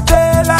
Isabella.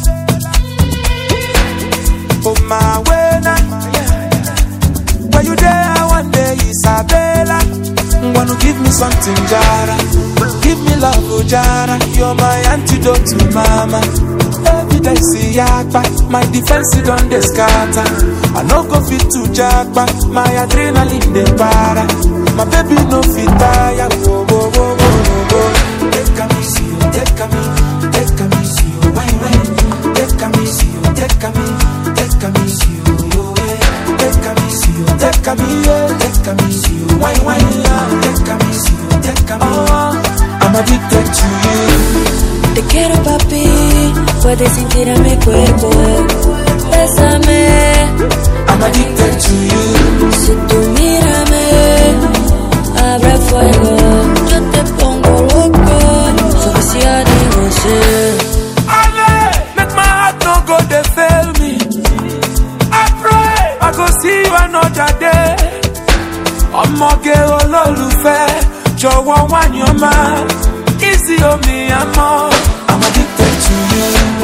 Oh my way now. Where you there one day, Isabella? Wanna give me something, Jara? Give me love, oh Jara. You're my antidote to mama. Every day see yakba, my defense is on the scatter. I no go fit to jakba, my adrenaline de para. My baby no fit tire. Whoa, whoa, whoa, whoa, whoa. Take a me, see you, take a me, take a me, see you, why, why? Take a me, see you, take a me, take a me, see you, yo, take a me, see you, take a me, take a me, see you, why, why? Take a me, see you, take a me. I'm addicted to you. Te quiero, papi, puedes sentir a mi cuerpo. Bésame, I'm addicted to you. si tú mírame, abre fuego. Yo te pongo loco, soy viciada en você. Make my heart no go dey fail me. I pray I go see you another day. Ọmọge olólùfẹ́, jọ̀wọ́ wá yan máa. Easy on me, I'm addicted to you.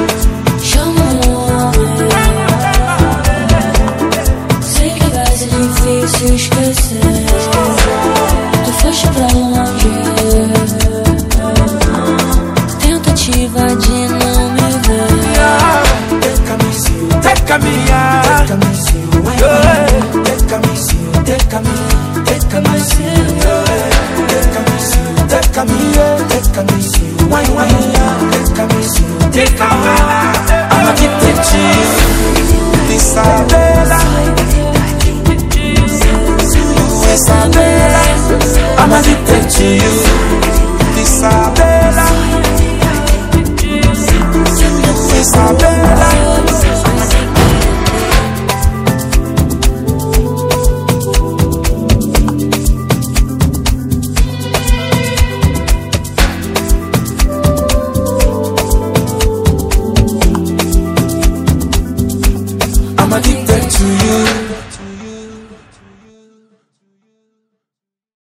Sei que vai ser difícil esquecer. Tu foste pra longe, tentativa de não me ver. Take a me, see you, take a me, take a me, see you, take a me, see you, take a me, take a me, see you, take a me, see you, take a me, take a me, see you, why, why, take a me, see you, take a me. I'm addicted to you, Isabella. Isabella, I'm addicted to you, Isabella. Isabella.